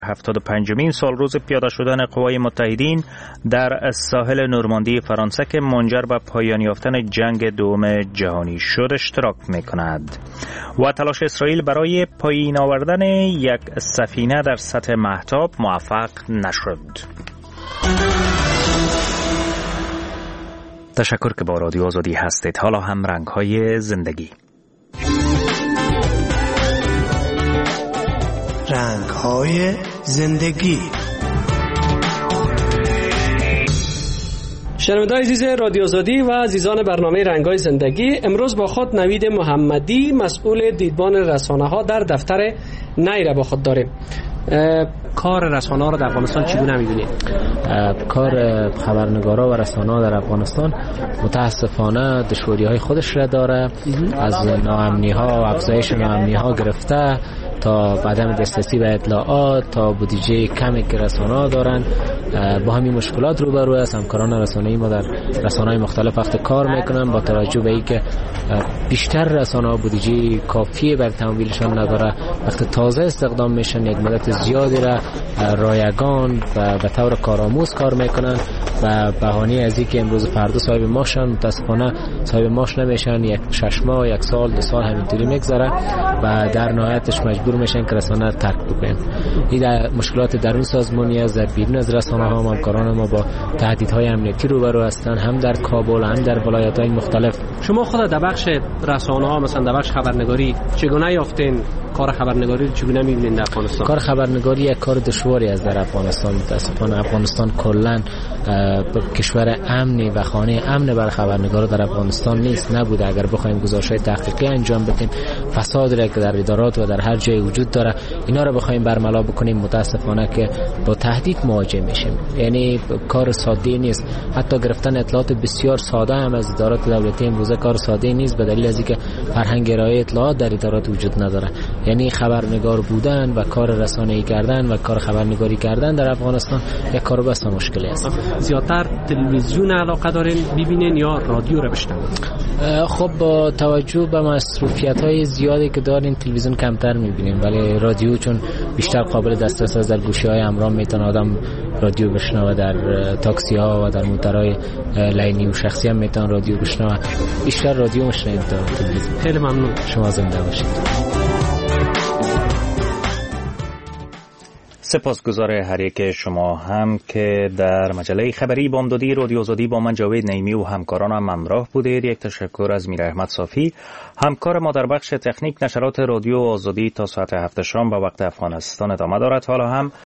75مین سالروز پیاده شدن قوای متحدین در ساحل نورماندی فرانسه که منجر به پایان یافتن جنگ دوم جهانی شد اشتراک می‌کند و تلاش اسرائیل برای پایین آوردن یک سفینه در سطح مهتاب موفق نشد. تشکر که با رادیو آزادی هستید. حالا هم رنگ‌های زندگی. رنگ‌های زندگی. شنوندگان عزیز رادیو آزادی و عزیزان برنامه رنگ‌های زندگی، امروز با خود نوید محمدی مسئول دیدبان رسانه‌ها در دفتر نیره با خود داریم. کار رسانه‌ها رو در افغانستان چگونه می‌بینید؟ کار خبرنگارا و رسانه‌ها در افغانستان متاسفانه دشواری‌های خودش را داره، از ناامنی‌ها و افزایش ناامنی‌ها گرفته تا عدم دسترسی به اطلاعات تا بودجه کمی که رسانه‌ها دارن با همین مشکلات روبرو است. همکاران رسانه‌ای ما در رسانه‌های مختلف وقت کار میکنن با توجه به اینکه بیشتر رسانه‌ها بودجه کافی برای تمویلشان نداره، وقت تازه استخدام میشن یک مدت زیادی را رایگان و به طور کارآموز کار میکنن و بهانه از اینکه امروز فردا صاحب معاشن متاسفانه صاحب معاش نمیشن، یک 6 ماه، یک سال، 2 سال همینطوری میگذره و در نهایتش مجبور میشن که رسانه رو ترک بکنن. این مشکلات درون سازمانی است. در بیرون از رسانه‌ها همکاران ما با تهدیدهای امنیتی روبرو هستند، هم در کابل هم در ولایت‌های مختلف. شما خود در بخش رسانه‌ها مثلا در بخش خبرنگاری چگونه یافتین کار خبرنگاری رو چگونه می‌بینید در افغانستان؟ کار خبرنگاری یک کار دشواری است در افغانستان. متأسفانه افغانستان کلاً کشور امنی و خانه امن برای خبرنگارا در افغانستان نیست، نبوده. اگر بخوایم گزارش‌های تحقیقی انجام بدیم، فساد را که در ادارات و در هر جای وجود داره، اینا رو بخوایم برملا بکنیم، متأسفانه که با تهدید مواجه میشیم. یعنی کار ساده نیست. حتی گرفتن اطلاعات بسیار ساده هم از ادارات دولتی امروزه کار ساده نیست، به دلیل از اینکه فرهنگ ارائه اطلاعات در ادارات وجود نداره. یعنی خبرنگار بودن و کار رسانه‌ای کردن و کار خبرنگاری کردن در افغانستان یک کار بس مشکلی است. زیادتر تلویزیون علاقه دارین ببینین یا رادیو رو بشنوین؟ خب با توجه به مصروفیت‌های زیادی که دارین تلویزیون کمتر می‌بینیم، ولی رادیو چون بیشتر قابل دسترس است، در گوشی‌های همراه میتونه آدم رادیو بشنوه، در تاکسی‌ها و در موتورهای لاینی و شخصی هم میتونه رادیو بشنوه. بیشتر رادیو میشنویم تا تلویزیون. خیلی ممنون. شما زنده باشید. سپاسگزار هر یک شما هم که در مجله خبری بامدادی رادیو آزادی با من جاوید نعیمی و همکارانم همراه بودید. یک تشکر از میر احمد صافی، همکار ما در بخش تکنیک. نشرات رادیو آزادی تا ساعت 7 شام به وقت افغانستان ادامه دارد. حالا هم